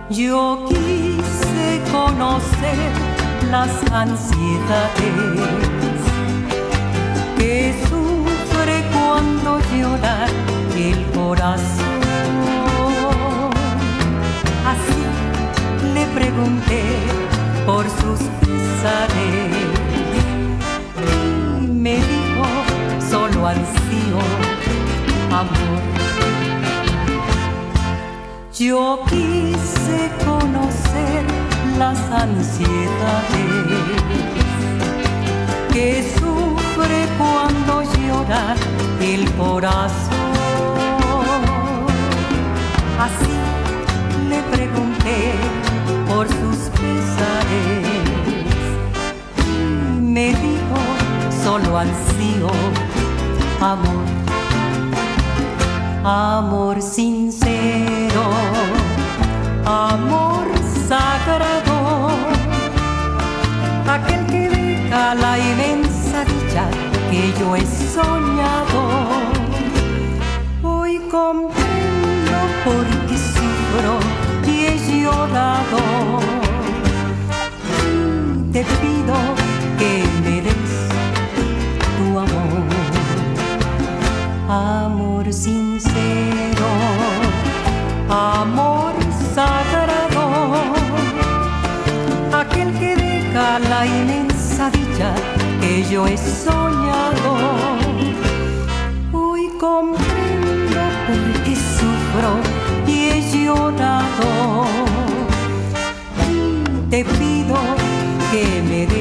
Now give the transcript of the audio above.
Yo quise conocer las ansiedades que sufre cuando llora el corazón. Así le pregunté por sus pesares y me dijo: solo ansío amor. Yo quise conocer las ansiedades que sufre cuando llora el corazón. Así le pregunté por sus pesares y me dijo: solo ansío amor. Amor sincero, amor sagrado, aquel que deja la inmensa dicha que yo he soñado. Hoy comprendo por qué sufro y he llorado. Te pido que me des tu amor. Amor sincero, amor sagrado, aquel que deja la inmensa dicha que yo he soñado. Hoy comprendo por qué sufro y he llorado. Te pido que me des